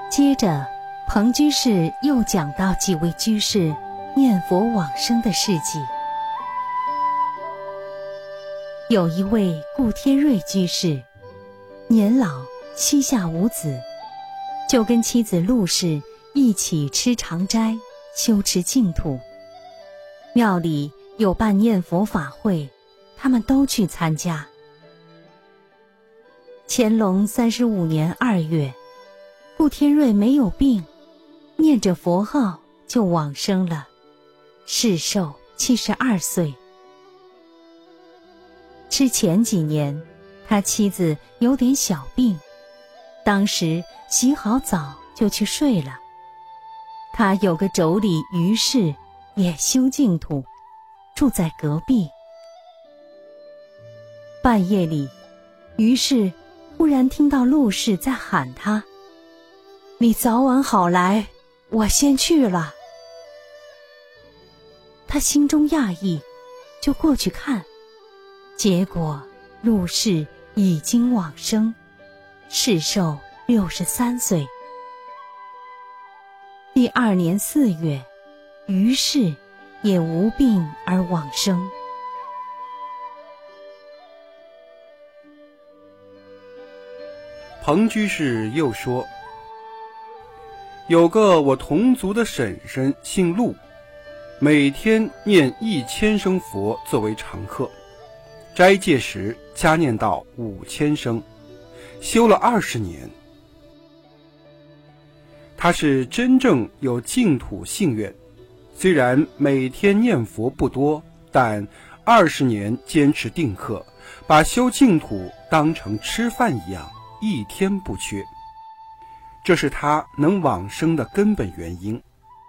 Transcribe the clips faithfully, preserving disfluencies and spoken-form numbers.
接着彭居士又讲到几位居士念佛往生的事迹。有一位顾天瑞居士，年老膝下无子，就跟妻子陆氏一起吃长斋，修持净土。庙里有办念佛法会，他们都去参加。乾隆三十五年二月，顾天瑞没有病，念着佛号就往生了，世寿七十二岁。之前几年，他妻子有点小病，当时洗好澡就去睡了。他有个妯娌于氏也修净土，住在隔壁。半夜里，于是忽然听到陆氏在喊他：“你早晚好来，我先去了。”他心中讶异，就过去看，结果陆氏已经往生，世寿六十三岁。第二年四月，于氏也无病而往生。 彭居士又说，有个我同族的婶婶姓陆，每天念一千声佛作为常客，斋戒时加念到五千声，修了二十年。他是真正有净土信愿，虽然每天念佛不多，但二十年坚持定课，把修净土当成吃饭一样，一天不缺。这是他能往生的根本原因。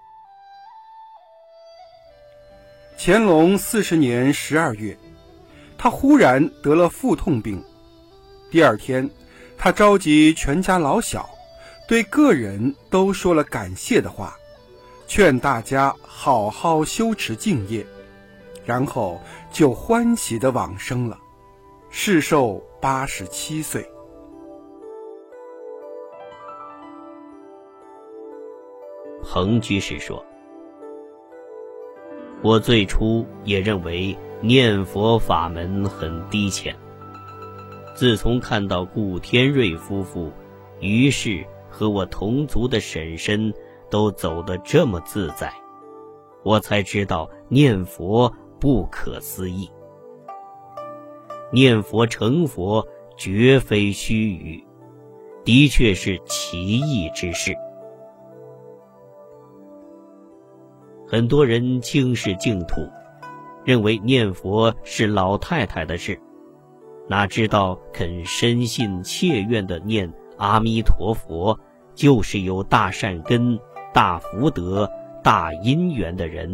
乾隆四十年十二月，他忽然得了腹痛病。第二天，他召集全家老小，对个人都说了感谢的话，劝大家好好修持净业，然后就欢喜地往生了，世寿八十七岁。 彭居士说，我最初也认为念佛法门很低浅，自从看到顾天瑞夫妇、于氏和我同族的婶婶都走得这么自在，我才知道念佛不可思议。念佛成佛绝非虚语，的确是奇异之事。很多人轻视净土，认为念佛是老太太的事，哪知道肯深信切愿地念阿弥陀佛，就是有大善根、大福德、大因缘的人。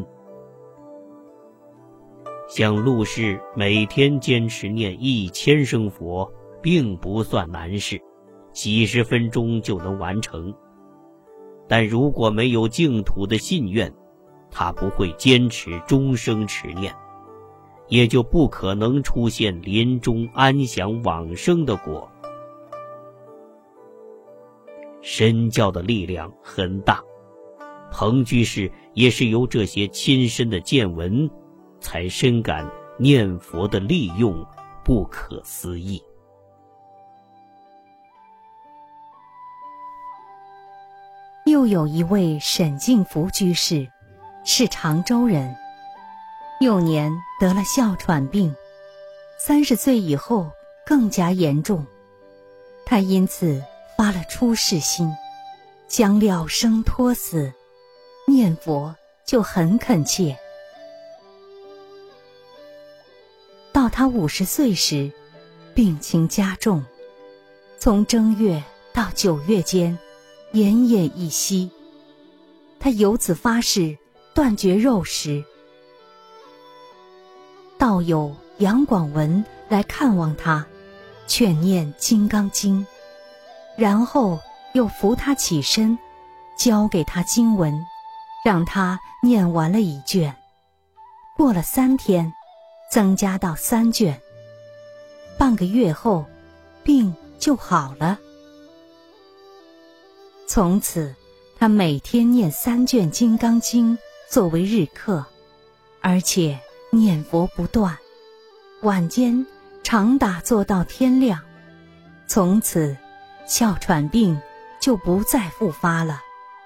像陆氏每天坚持念一千声佛，并不算难事，几十分钟就能完成。但如果没有净土的信愿，他不会坚持终生持念，也就不可能出现临终安详往生的果。身教的力量很大，彭居士也是由这些亲身的见闻，才深感念佛的利用不可思议。 又有一位沈敬福居士，是常州人，幼年得了哮喘病，三十岁以后更加严重，他因此发了出世心，将了生托死，念佛就很恳切。到他五十岁时，病情加重，从正月到九月间，奄奄一息。他由此发誓断绝肉食。道友杨广文来看望他，劝念《金刚经》，然后又扶他起身，教给他经文，让他念完了一卷。过了三天，增加到三卷。半个月后，病就好了。 从此他每天念三卷《金刚经》作为日课，而且念佛不断，晚间常打坐到天亮。从此哮喘病就不再复发了。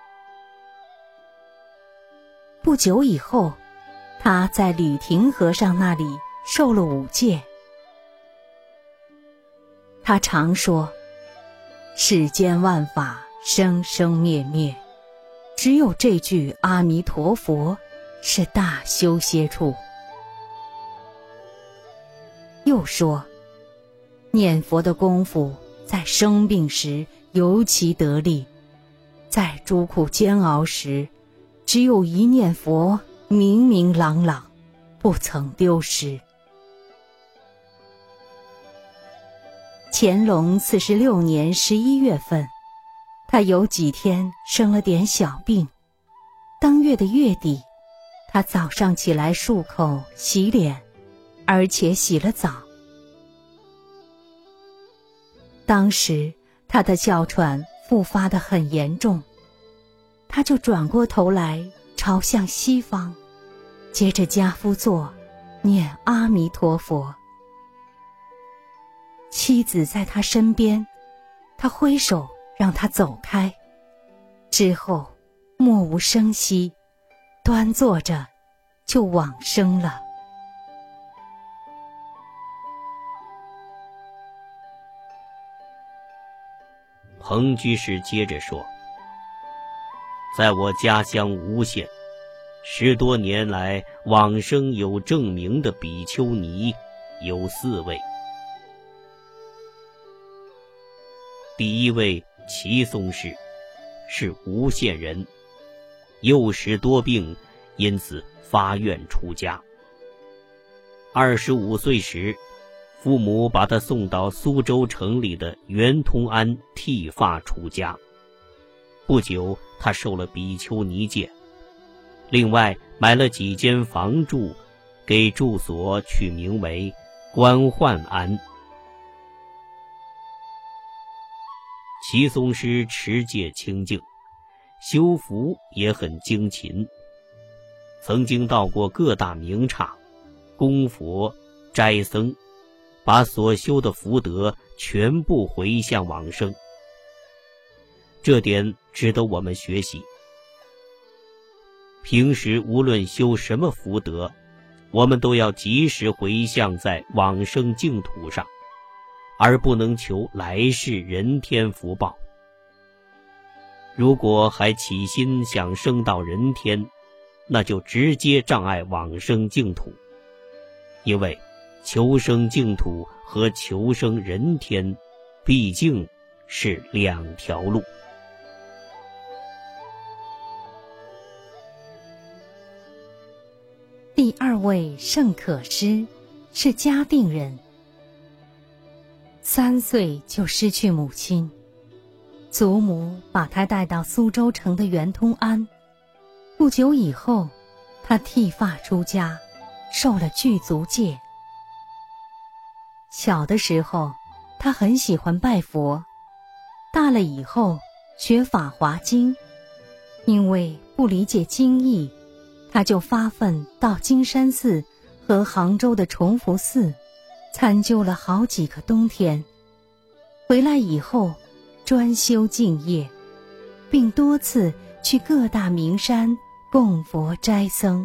不久以后，他在吕廷和尚那里受了五戒。他常说，世间万法生生灭灭，只有这句阿弥陀佛是大修歇处。又说，念佛的功夫在生病时尤其得力，在诸苦煎熬时，只有一念佛明明朗朗，不曾丢失。乾隆四十六年十一月份，他有几天生了点小病。当月的月底，他早上起来漱口洗脸，而且洗了澡。当时他的哮喘复发得很严重，他就转过头来朝向西方，接着跏趺坐，念阿弥陀佛。妻子在他身边，他挥手让他走开，之后默无声息，端坐着就往生了。 彭居士接着说，在我家乡吴县，十多年来往生有证明的比丘尼有四位。第一位齐松师是吴县人，幼时多病，因此发愿出家。二十五岁时，父母把他送到苏州城里的圆通庵剃发出家。不久，他受了比丘尼戒，另外买了几间房住，给住所取名为观幻庵。齐松师持戒清净，修福也很精勤，曾经到过各大名刹，供佛斋僧，把所修的福德全部回向往生。这点值得我们学习。平时无论修什么福德，我们都要及时回向在往生净土上，而不能求来世人天福报。如果还起心想升到人天，那就直接障碍往生净土，因为求生净土和求生人天毕竟是两条路。 第二位圣可师是嘉定人，三岁就失去母亲，祖母把他带到苏州城的圆通庵。不久以后，他剃发出家，受了具足戒。小的时候，他很喜欢拜佛，大了以后学法华经，因为不理解经义，他就发奋到金山寺和杭州的崇福寺参究了好几个冬天。回来以后专修净业，并多次去各大名山供佛斋僧。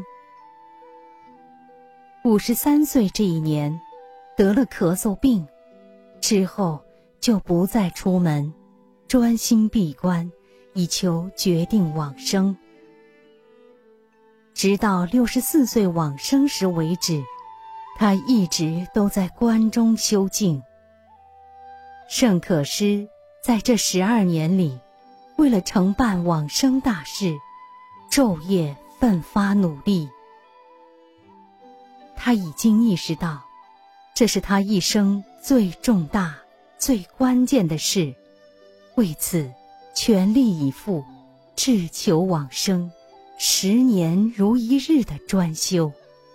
五十三岁这一年得了咳嗽病，之后就不再出门，专心闭关，以求决定往生。直到六十四岁往生时为止，他一直都在关中修静。圣可师在这十二年里，为了承办往生大事，昼夜奋发努力。他已经意识到，这是他一生最重大、最关键的事，为此全力以赴，志求往生，十年如一日的专修。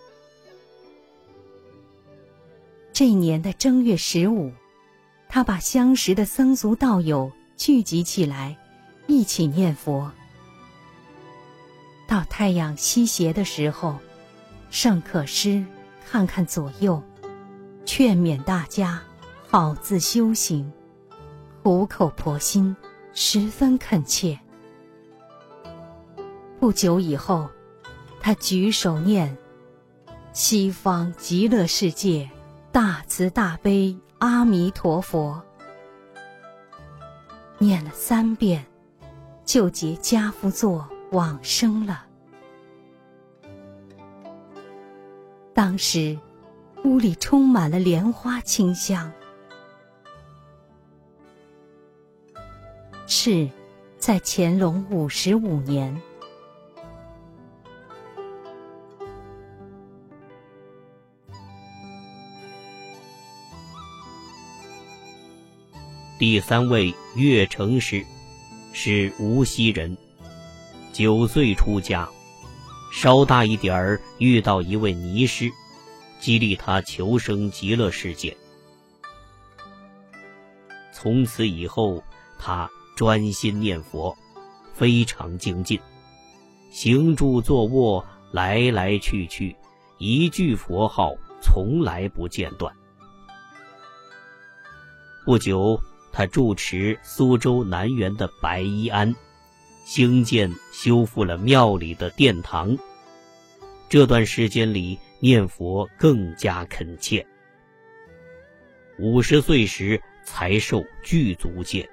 这年的正月十五，他把相识的僧俗道友聚集起来， 一起念佛。到太阳西斜的时候，圣可师看看左右，劝勉大家好自修行，苦口婆心，十分恳切。不久以后，他举手念西方极乐世界大慈大悲阿弥陀佛，念了三遍，就结跏趺坐往生了。当时屋里充满了莲花清香。是在乾隆五十五年。 第三位岳成师是无锡人，九岁出家，稍大一点儿遇到一位尼师，激励他求生极乐世界。从此以后，他专心念佛，非常精进，行住坐卧来来去去，一句佛号从来不间断。不久，他住持苏州南园的白衣庵，兴建修复了庙里的殿堂。这段时间里，念佛更加恳切。五十岁时才受具足戒。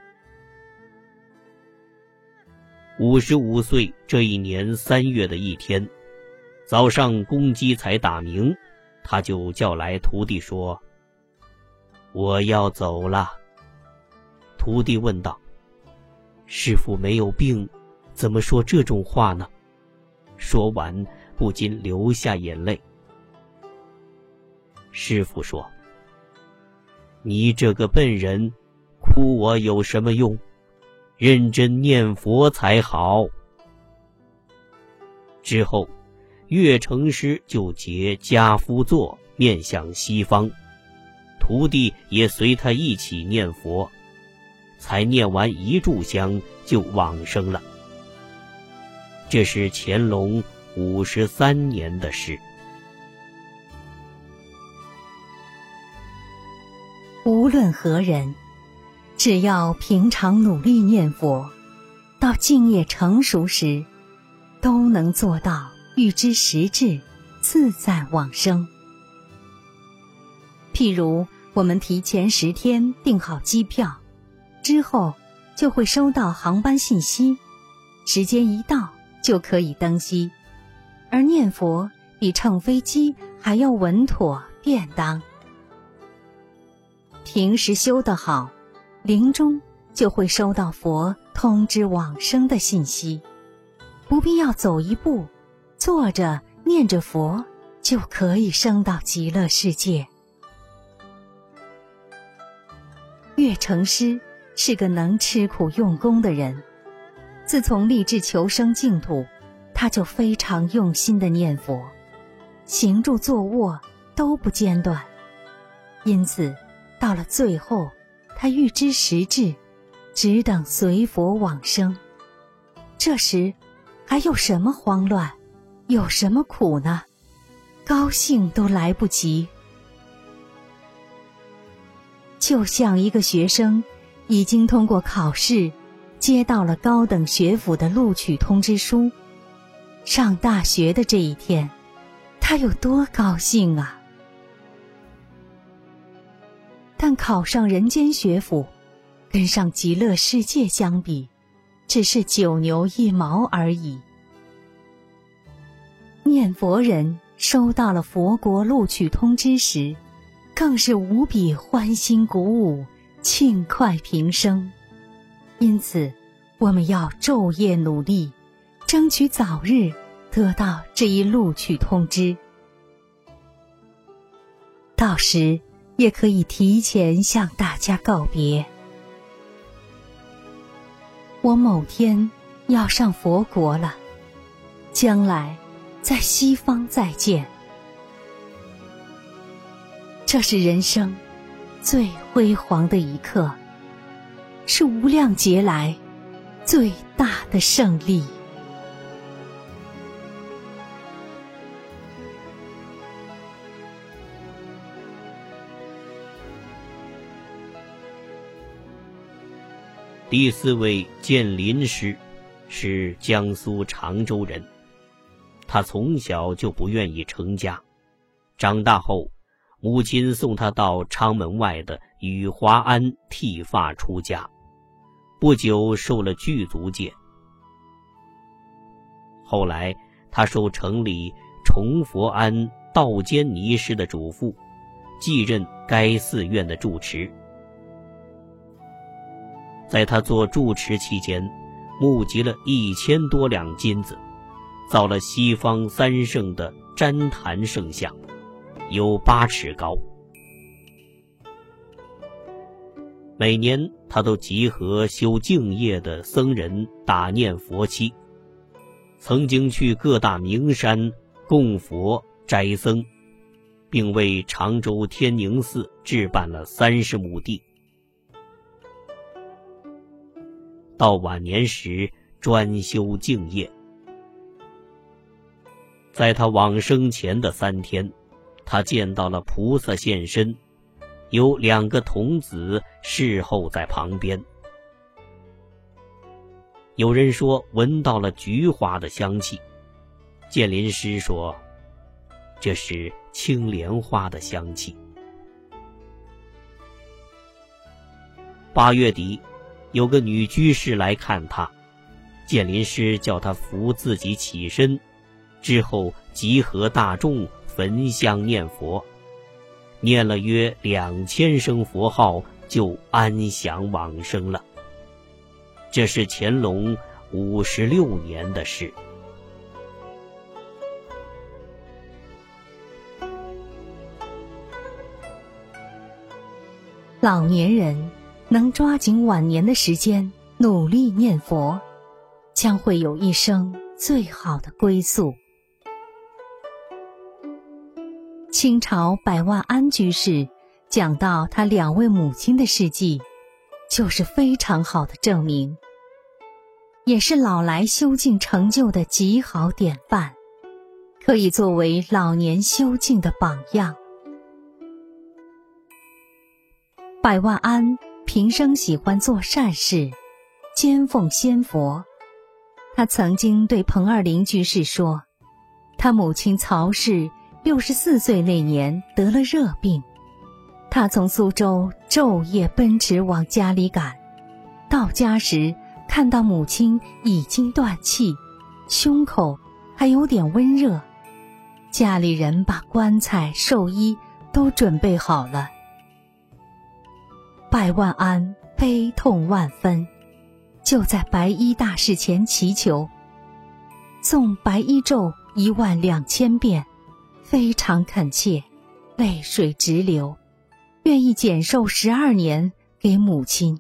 五十五岁这一年三月的一天，早上公鸡才打鸣，他就叫来徒弟说：“我要走了。”徒弟问道：“师父没有病，怎么说这种话呢？”说完，不禁流下眼泪。师父说：“你这个笨人，哭我有什么用？认真念佛才好。”之后，岳成师就结跏趺坐，面向西方，徒弟也随他一起念佛，才念完一炷香就往生了。这是乾隆五十三年的事。 无论何人，只要平常努力念佛，到敬业成熟时，都能做到预知时至，自在往生。譬如我们提前十天订好机票，之后就会收到航班信息，时间一到就可以登机。而念佛比乘飞机还要稳妥便当。平时修得好，临终就会收到佛通知往生的信息，不必要走一步，坐着念着佛就可以升到极乐世界。岳成师是个能吃苦用功的人，自从立志求生净土，他就非常用心地念佛，行住坐卧都不间断。因此到了最后，他预知时至，只等随佛往生。这时还有什么慌乱，有什么苦呢？高兴都来不及。就像一个学生已经通过考试，接到了高等学府的录取通知书，上大学的这一天，他有多高兴啊！但考上人间学府，跟上极乐世界相比，只是九牛一毛而已。念佛人收到了佛国录取通知时，更是无比欢欣鼓舞，庆快平生。因此，我们要昼夜努力，争取早日得到这一录取通知。到时也可以提前向大家告别。我某天要上佛国了，将来在西方再见。这是人生最辉煌的一刻，是无量劫来最大的胜利。 第四位建林师是江苏常州人，他从小就不愿意成家，长大后母亲送他到昌门外的雨华庵剃发出家，不久受了具足戒。后来他受城里崇佛庵道坚尼师的嘱咐，继任该寺院的住持。在他做住持期间，募集了一千多两金子，造了西方三圣的旃檀圣像，有八尺高。每年他都集合修净业的僧人打念佛七，曾经去各大名山供佛斋僧，并为常州天宁寺置办了三十亩地。到晚年时专修净业。在他往生前的三天，他见到了菩萨现身，有两个童子侍候在旁边。有人说闻到了菊花的香气，建林师说这是青莲花的香气。八月底，有个女居士来看他，建林师叫他扶自己起身，之后集合大众焚香念佛，念了约两千声佛号，就安详往生了。这是乾隆五十六年的事。 老年人能抓紧晚年的时间努力念佛，将会有一生最好的归宿。清朝百万安居士讲到他两位母亲的事迹，就是非常好的证明，也是老来修净成就的极好典范，可以作为老年修净的榜样。百万安平生喜欢做善事，兼奉仙佛。他曾经对彭二林居士说，他母亲曹氏六十四岁那年得了热病，他从苏州昼夜奔驰往家里赶，到家时看到母亲已经断气，胸口还有点温热，家里人把棺材寿衣都准备好了。百万安悲痛万分，就在白衣大士前祈求，诵白衣咒一万两千遍，非常恳切，泪水直流，愿意减寿十二年给母亲。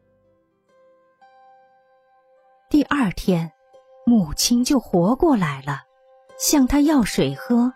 第二天，母亲就活过来了，向他要水喝。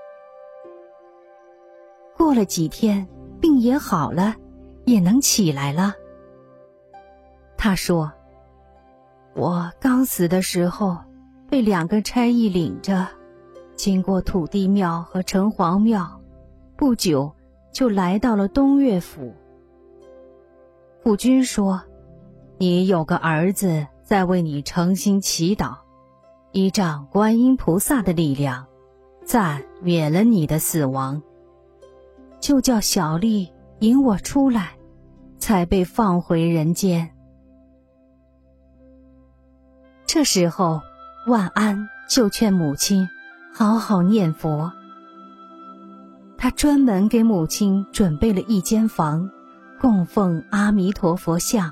过了几天，病也好了，也能起来了。他说，我刚死的时候被两个差役领着，经过土地庙和城隍庙，不久就来到了东岳府。府君说，你有个儿子在为你诚心祈祷，依仗观音菩萨的力量，暂免了你的死亡，就叫小丽引我出来，才被放回人间。这时候万安就劝母亲好好念佛，他专门给母亲准备了一间房，供奉阿弥陀佛像。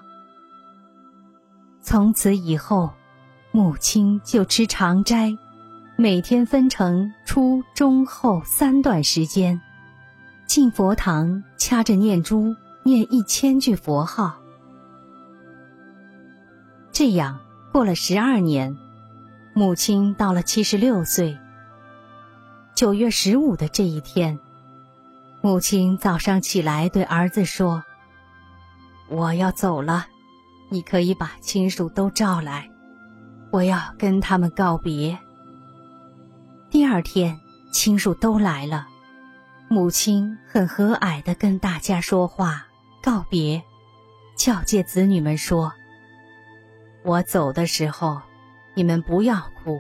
从此以后，母亲就吃长斋，每天分成初中后三段时间，进佛堂掐着念珠念一千句佛号。这样过了十二年，母亲到了七十六岁。九月十五的这一天，母亲早上起来对儿子说，我要走了， 你可以把亲属都召来，我要跟他们告别。第二天，亲属都来了，母亲很和蔼地跟大家说话告别，教诫子女们说，我走的时候你们不要哭，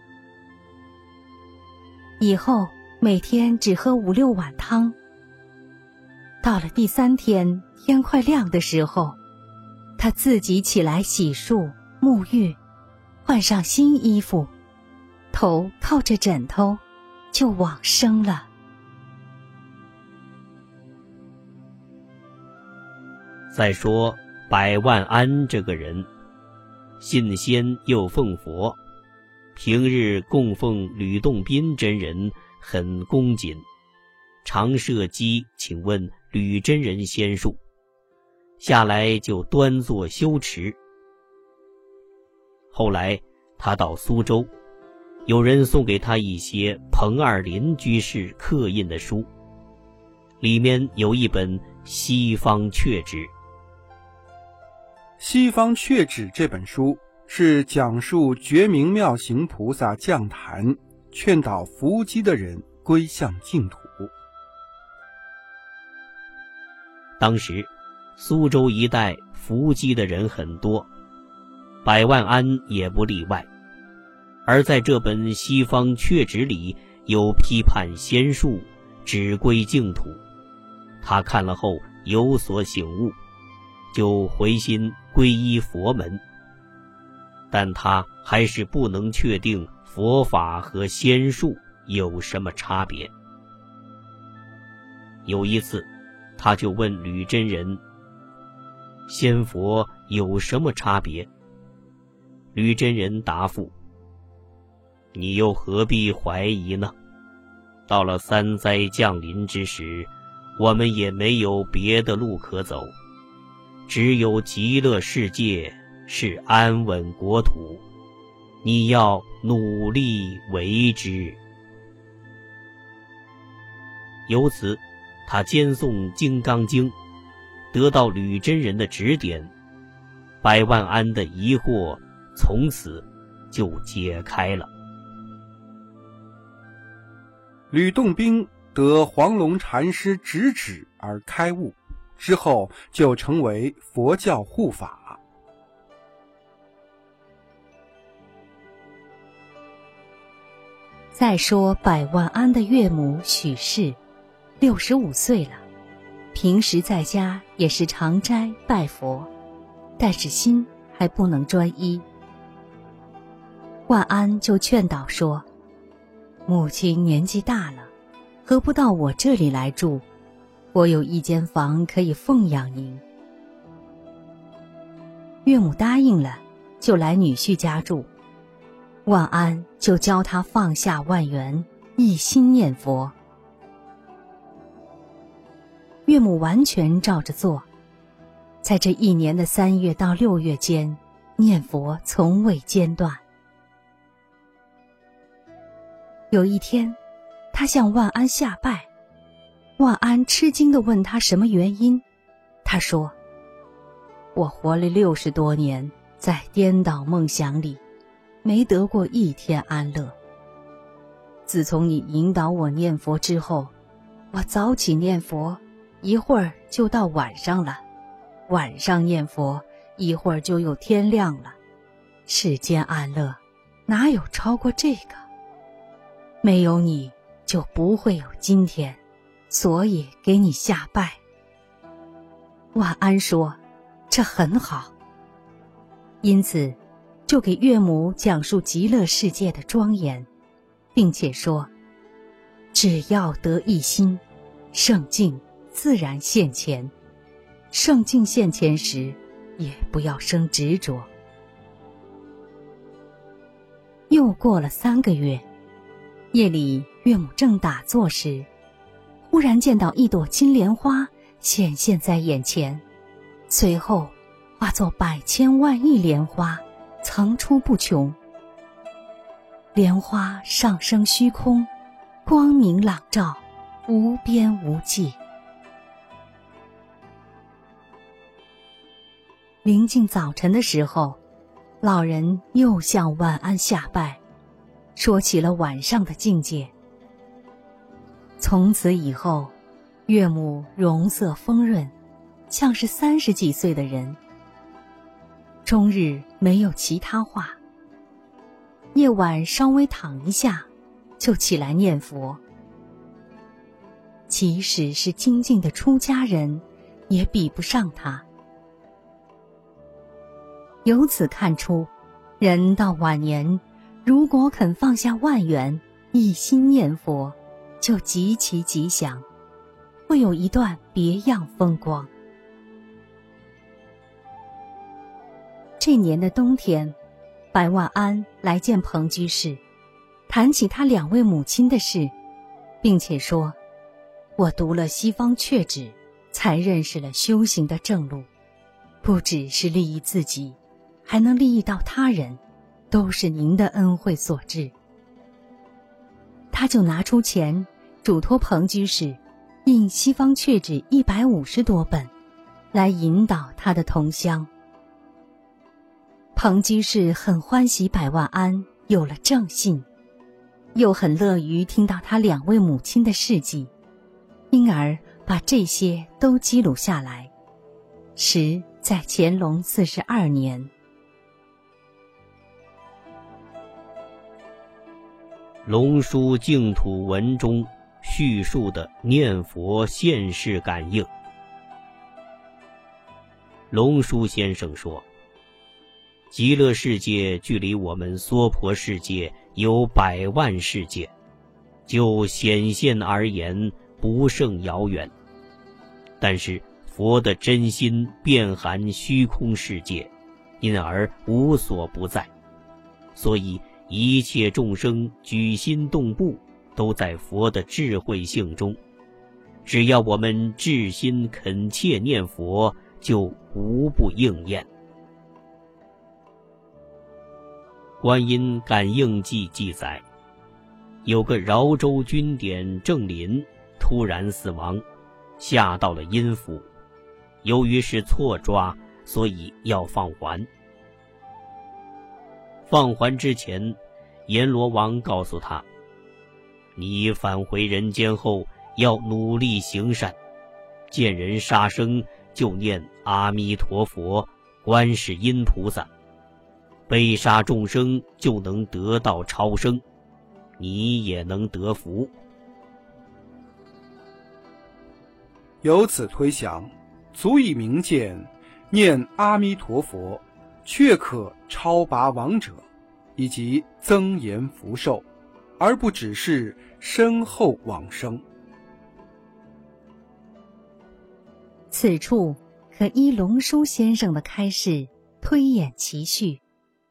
以后每天只喝五六碗汤。到了第三天天快亮的时候，他自己起来洗漱沐浴，换上新衣服，头靠着枕头就往生了。 再说百万安这个人，信仙又奉佛，平日供奉吕洞宾真人很恭谨，常设机请问吕真人仙术，下来就端坐修持。后来他到苏州，有人送给他一些彭二林居士刻印的书，里面有一本《西方阙旨》。 《西方阙旨》这本书是讲述觉明妙行菩萨降坛，劝导伏击的人归向净土。 当时苏州一带伏击的人很多，百万安也不例外。而在这本《西方阙旨》里有批判仙术，只归净土，他看了后有所醒悟，就回心皈依佛门。但他还是不能确定佛法和仙术有什么差别。有一次他就问吕真人，仙佛有什么差别？吕真人答复，你又何必怀疑呢？到了三灾降临之时，我们也没有别的路可走，只有极乐世界是安稳国土，你要努力为之。由此他兼诵《金刚经》，得到吕真人的指点，百万安的疑惑从此就解开了。 吕洞宾得黄龙禅师直指而开悟，之后就成为佛教护法。 再说百万安的岳母许氏，六十五岁了，平时在家也是常斋拜佛，但是心还不能专一。万安就劝导说，母亲年纪大了，何不到我这里来住？我有一间房可以奉养您。岳母答应了，就来女婿家住。万安就教他放下万缘，一心念佛。岳母完全照着做，在这一年的三月到六月间，念佛从未间断。有一天，他向万安下拜，万安吃惊地问他什么原因。他说，我活了六十多年，在颠倒梦想里，没得过一天安乐。自从你引导我念佛之后，我早起念佛，一会儿就到晚上了，晚上念佛，一会儿就有天亮了。世间安乐，哪有超过这个？没有你，就不会有今天，所以给你下拜。万安说，这很好。因此就给岳母讲述极乐世界的庄严，并且说，只要得一心，圣境自然现前，圣境现前时，也不要生执着。又过了三个月，夜里岳母正打坐时，忽然见到一朵金莲花显现在眼前，随后化作百千万亿莲花，层出不穷。莲花上升虚空，光明朗照，无边无际。 临近早晨的时候，老人又向晚安下拜，说起了晚上的境界。从此以后，岳母容色丰润，像是三十几岁的人，终日没有其他话，夜晚稍微躺一下就起来念佛。即使是精进的出家人也比不上他。由此看出，人到晚年如果肯放下万缘，一心念佛，就极其吉祥，会有一段别样风光。这年的冬天，白万安来见彭居士，谈起他两位母亲的事，并且说，我读了西方阙旨，才认识了修行的正路，不只是利益自己，还能利益到他人，都是您的恩惠所致。他就拿出钱嘱托彭居士印西方阙旨一百五十多本，来引导他的同乡。彭居士很欢喜百万安有了正信，又很乐于听到他两位母亲的事迹，因而把这些都记录下来，时在乾隆四十二年。 龙书净土文中叙述的念佛现世感应。龙书先生说，极乐世界距离我们娑婆世界有百万世界，就显现而言不胜遥远，但是佛的真心遍含虚空世界，因而无所不在，所以一切众生举心动步都在佛的智慧性中，只要我们至心恳切念佛，就无不应验。观音感应记记载，有个饶州军典郑林突然死亡，下到了阴府，由于是错抓，所以要放还。放还之前，阎罗王告诉他，你返回人间后要努力行善，见人杀生就念阿弥陀佛、观世音菩萨，被杀众生就能得到超生，你也能得福。 由此推想，足以明见念阿弥陀佛确可超拔亡者，以及增延福寿，而不只是身后往生。 此处可依龙书先生的开示推演其序。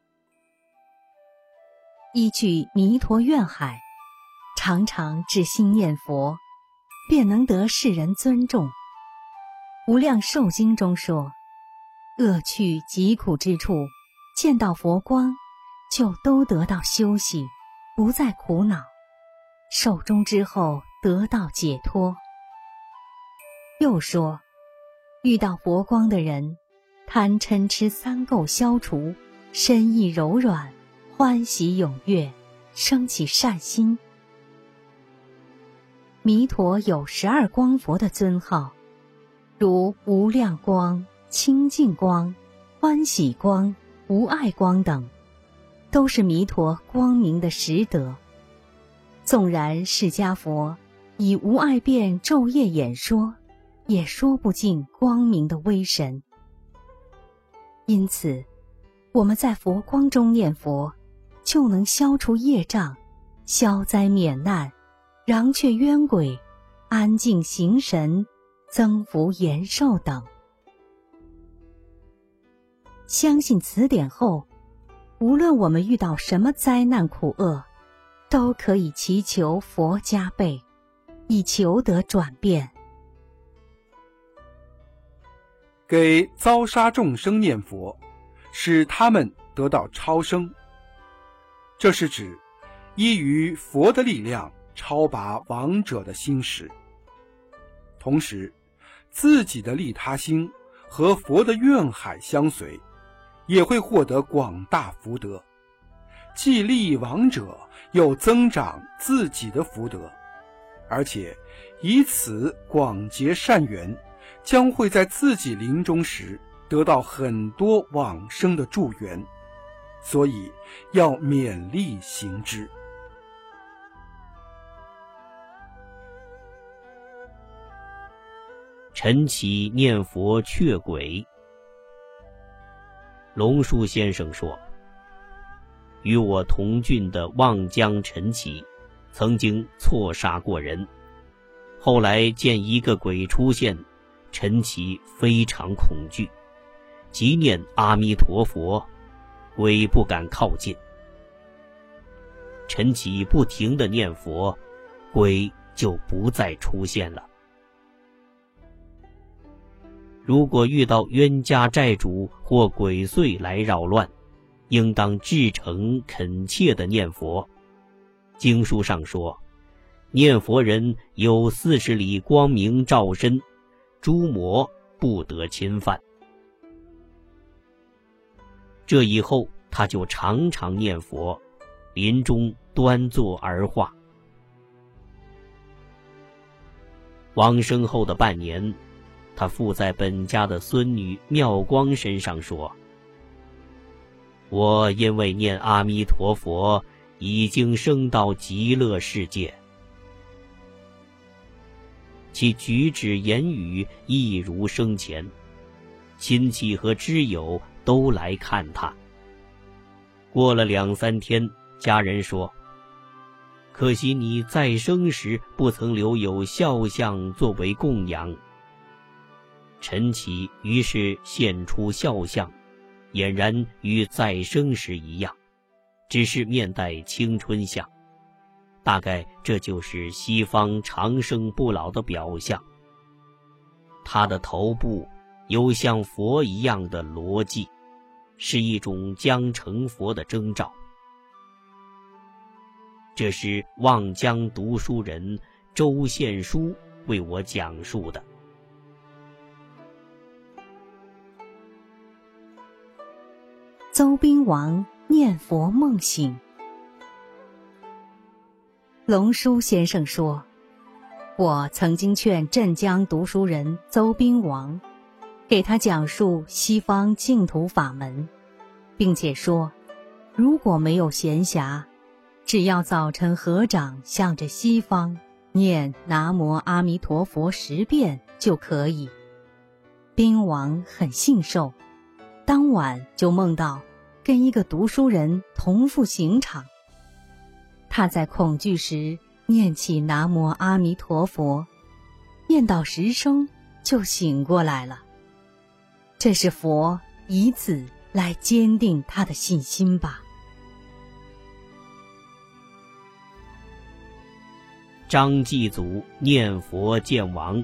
依据弥陀愿海，常常至心念佛，便能得世人尊重。无量寿经中说，恶趣疾苦之处，见到佛光，就都得到休息，不再苦恼，寿终之后得到解脱。又说，遇到佛光的人，贪嗔痴三垢消除，身意柔软，欢喜踊跃，生起善心。弥陀有十二光佛的尊号，如无量光、清净光、欢喜光、无碍光等，都是弥陀光明的实德。纵然释迦佛以无碍辩昼夜演说，也说不尽光明的威神。因此，我们在佛光中念佛，就能消除业障，消灾免难，攘却冤鬼，安静行神，增福延寿等。相信此点后，无论我们遇到什么灾难苦厄，都可以祈求佛加倍，以求得转变。 给遭杀众生念佛，使他们得到超生。这是指依于佛的力量超拔亡者的心识，同时自己的利他心和佛的愿海相随，也会获得广大福德，既利益亡者，又增长自己的福德，而且以此广结善缘，将会在自己临终时得到很多往生的助缘，所以要勉力行之。 晨起念佛却轨。龙树先生说，与我同郡的望江陈起曾经错杀过人，后来见一个鬼出现，陈起非常恐惧，即念阿弥陀佛，鬼不敢靠近。陈起不停地念佛，鬼就不再出现了。如果遇到冤家债主或鬼祟来扰乱，应当至诚恳切地念佛。经书上说，念佛人有四十里光明照身，诸魔不得侵犯。这以后他就常常念佛，临终端坐而化。往生后的半年，他附在本家的孙女妙光身上说，我因为念阿弥陀佛，已经升到极乐世界。其举止言语一如生前，亲戚和知友都来看他。过了两三天，家人说，可惜你在生时不曾留有肖像作为供养。陈起于是现出肖像，俨然与在生时一样，只是面带青春相。大概这就是西方长生不老的表象。他的头部有像佛一样的逻辑，是一种将成佛的征兆。这是望江读书人周宪书为我讲述的。 邹宾王念佛梦醒。龙书先生说，我曾经劝镇江读书人邹宾王，给他讲述西方净土法门，并且说，如果没有闲暇，只要早晨合掌向着西方念南无阿弥陀佛十遍就可以。宾王很信受，当晚就梦到跟一个读书人同赴刑场。他在恐惧时念起南无阿弥陀佛，念到十声就醒过来了。这是佛以此来坚定他的信心吧。 张继祖念佛见王。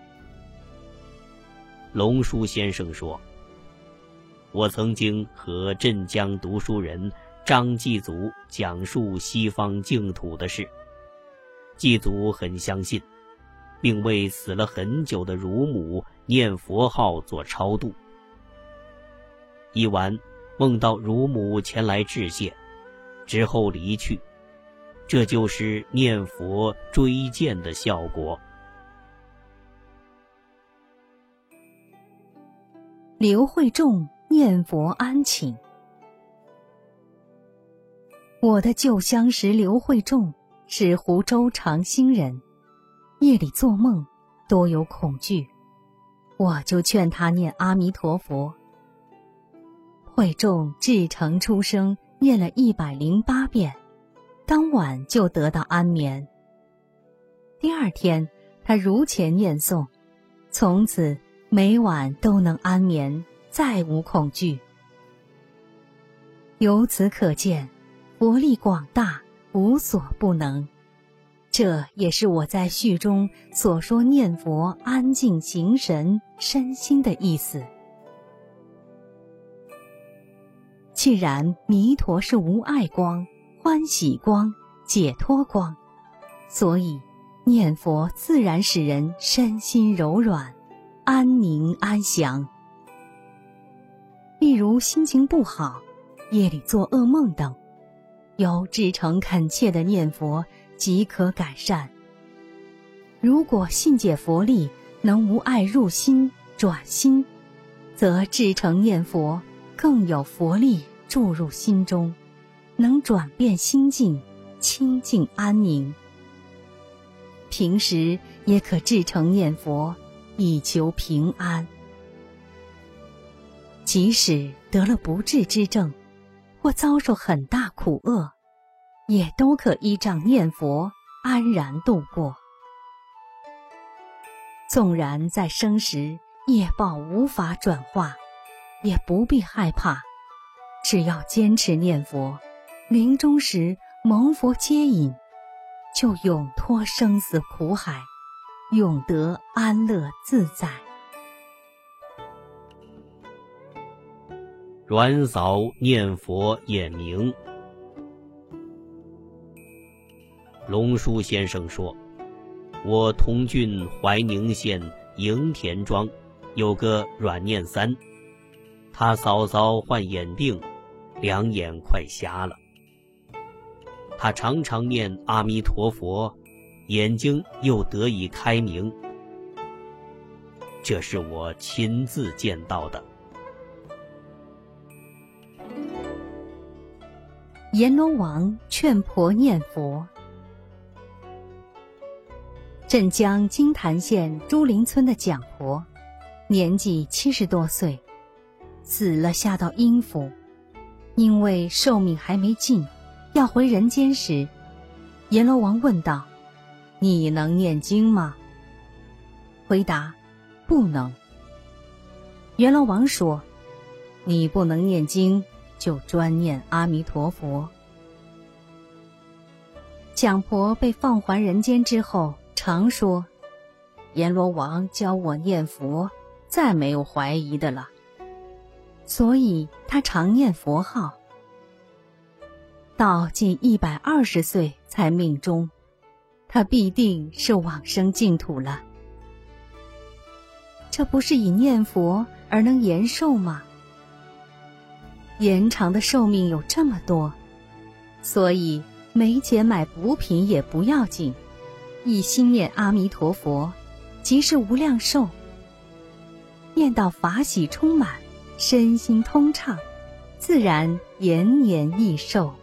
龙书先生说，我曾经和镇江读书人张继祖讲述西方净土的事，继祖很相信，并为死了很久的乳母念佛号做超度。一晚梦到乳母前来致谢，之后离去，这就是念佛追荐的效果。 刘慧仲念佛安寝。我的旧相识刘慧仲是湖州长兴人，夜里做梦多有恐惧，我就劝他念阿弥陀佛。慧仲至诚出声念了一百零八遍，当晚就得到安眠。第二天他如前念诵，从此每晚都能安眠，再无恐惧。由此可见，佛力广大，无所不能。这也是我在序中所说念佛安静形神身心的意思。既然弥陀是无碍光、欢喜光、解脱光，所以念佛自然使人身心柔软、安宁安详， 如心情不好、夜里做噩梦等，有至诚恳切的念佛即可改善。如果信解佛力能无碍入心转心，则至诚念佛更有佛力注入心中，能转变心境，清净安宁。平时也可至诚念佛，以求平安。即使得了不治之症，或遭受很大苦厄，也都可依仗念佛安然度过。纵然在生时业报无法转化，也不必害怕，只要坚持念佛，临终时蒙佛接引，就永脱生死苦海，永得安乐自在。 阮嫂念佛眼明。龙树先生说，我同郡怀宁县营田庄有个阮念三，他嫂嫂患眼病，两眼快瞎了。他常常念阿弥陀佛，眼睛又得以开明。这是我亲自见到的。 阎罗王劝婆念佛。镇江金坛县朱林村的蒋婆，年纪七十多岁，死了下到阴府，因为寿命还没尽，要回人间时，阎罗王问道：“你能念经吗？”回答：“不能。”阎罗王说：“你不能念经，就专念阿弥陀佛。”蒋婆被放还人间之后，常说：“阎罗王教我念佛，再没有怀疑的了。”所以他常念佛号。到近一百二十岁才命终，他必定是往生净土了。这不是以念佛而能延寿吗？延长的寿命有这么多，所以没钱买补品也不要紧，一心念阿弥陀佛，即是无量寿。念到法喜充满，身心通畅，自然延年益寿。